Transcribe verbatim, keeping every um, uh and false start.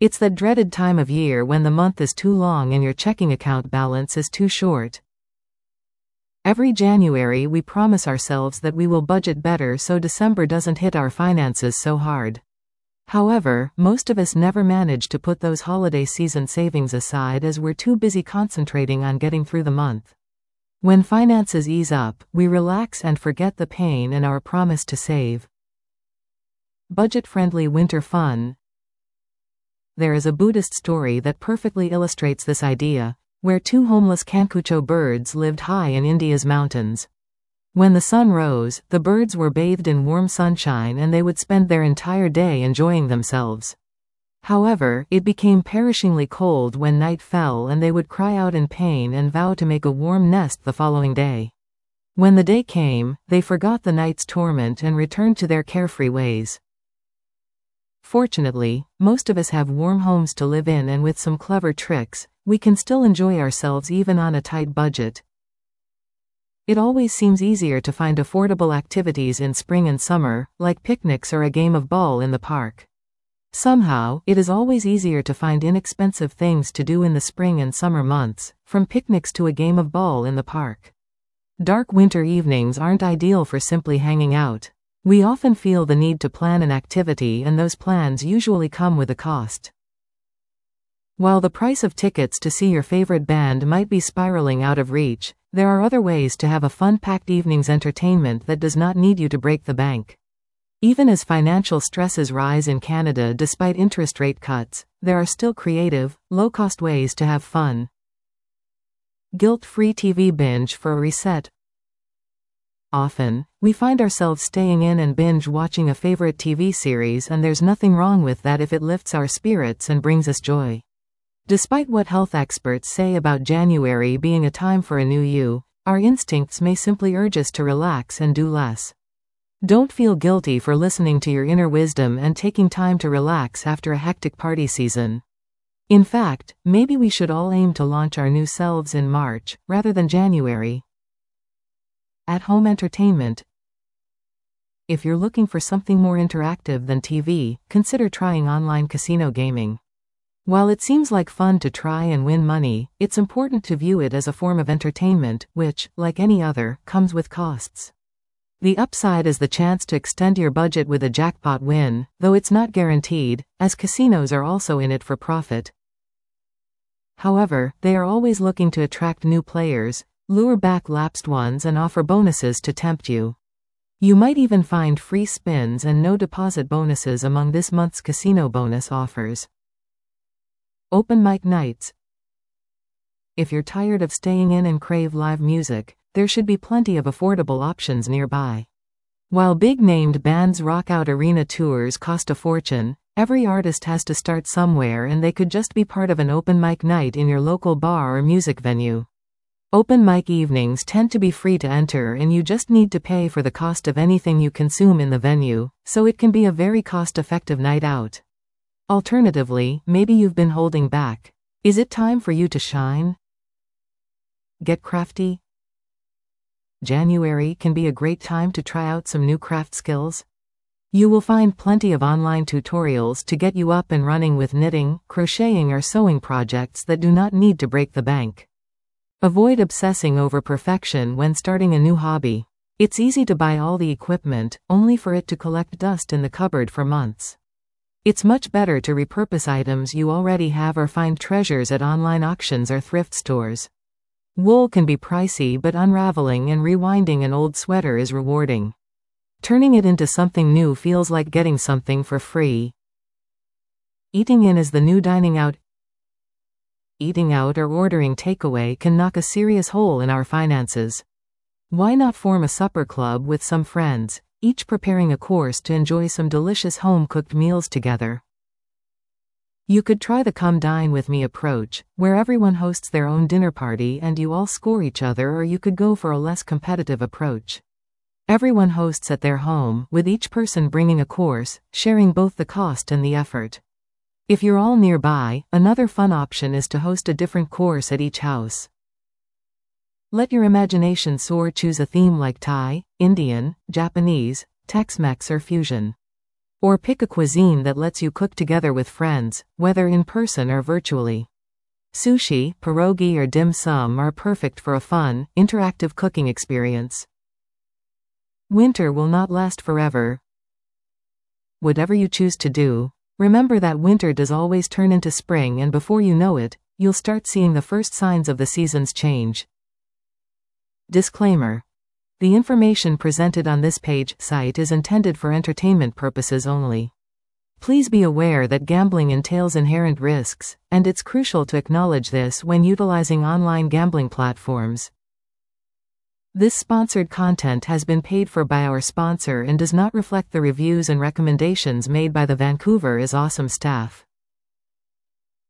It's that dreaded time of year when the month is too long and your checking account balance is too short. Every January we promise ourselves that we will budget better so December doesn't hit our finances so hard. However, most of us never manage to put those holiday season savings aside as we're too busy concentrating on getting through the month. When finances ease up, we relax and forget the pain and our promise to save. Budget-friendly winter fun. There is a Buddhist story that perfectly illustrates this idea, where two homeless Kankucho birds lived high in India's mountains. When the sun rose, the birds were bathed in warm sunshine and they would spend their entire day enjoying themselves. However, it became perishingly cold when night fell and they would cry out in pain and vow to make a warm nest the following day. When the day came, they forgot the night's torment and returned to their carefree ways. Fortunately, most of us have warm homes to live in, and with some clever tricks, we can still enjoy ourselves even on a tight budget. It always seems easier to find affordable activities in spring and summer, like picnics or a game of ball in the park. Somehow, it is always easier to find inexpensive things to do in the spring and summer months, from picnics to a game of ball in the park. Dark winter evenings aren't ideal for simply hanging out. We often feel the need to plan an activity, and those plans usually come with a cost. While the price of tickets to see your favorite band might be spiraling out of reach, there are other ways to have a fun-packed evening's entertainment that does not need you to break the bank. Even as financial stresses rise in Canada despite interest rate cuts, there are still creative, low-cost ways to have fun. Guilt-free T V binge for a reset. Often, we find ourselves staying in and binge-watching a favorite T V series, and there's nothing wrong with that if it lifts our spirits and brings us joy. Despite what health experts say about January being a time for a new you, our instincts may simply urge us to relax and do less. Don't feel guilty for listening to your inner wisdom and taking time to relax after a hectic party season. In fact, maybe we should all aim to launch our new selves in March, rather than January. At-home entertainment. If you're looking for something more interactive than T V, consider trying online casino gaming. While it seems like fun to try and win money, it's important to view it as a form of entertainment, which, like any other, comes with costs. The upside is the chance to extend your budget with a jackpot win, though it's not guaranteed, as casinos are also in it for profit. However, they are always looking to attract new players, lure back lapsed ones, and offer bonuses to tempt you. You might even find free spins and no deposit bonuses among this month's casino bonus offers. Open mic nights. If you're tired of staying in and crave live music, there should be plenty of affordable options nearby. While big-named bands rock out arena tours cost a fortune, every artist has to start somewhere, and they could just be part of an open mic night in your local bar or music venue. Open mic evenings tend to be free to enter, and you just need to pay for the cost of anything you consume in the venue, so it can be a very cost-effective night out. Alternatively, maybe you've been holding back. Is it time for you to shine? Get crafty. January can be a great time to try out some new craft skills. You will find plenty of online tutorials to get you up and running with knitting, crocheting, or sewing projects that do not need to break the bank. Avoid obsessing over perfection when starting a new hobby. It's easy to buy all the equipment, only for it to collect dust in the cupboard for months. It's much better to repurpose items you already have or find treasures at online auctions or thrift stores. Wool can be pricey, but unraveling and rewinding an old sweater is rewarding. Turning it into something new feels like getting something for free. Eating in is the new dining out. Eating out or ordering takeaway can knock a serious hole in our finances. Why not form a supper club with some friends, each preparing a course to enjoy some delicious home-cooked meals together? You could try the come dine with me approach, where everyone hosts their own dinner party and you all score each other, or you could go for a less competitive approach. Everyone hosts at their home, with each person bringing a course, sharing both the cost and the effort. If you're all nearby, another fun option is to host a different course at each house. Let your imagination soar. Choose a theme like Thai, Indian, Japanese, Tex-Mex, or fusion. Or pick a cuisine that lets you cook together with friends, whether in person or virtually. Sushi, pierogi or dim sum are perfect for a fun, interactive cooking experience. Winter will not last forever. Whatever you choose to do, remember that winter does always turn into spring, and before you know it, you'll start seeing the first signs of the season's change. Disclaimer. The information presented on this page site is intended for entertainment purposes only. Please be aware that gambling entails inherent risks, and it's crucial to acknowledge this when utilizing online gambling platforms. This sponsored content has been paid for by our sponsor and does not reflect the reviews and recommendations made by the Vancouver is Awesome staff.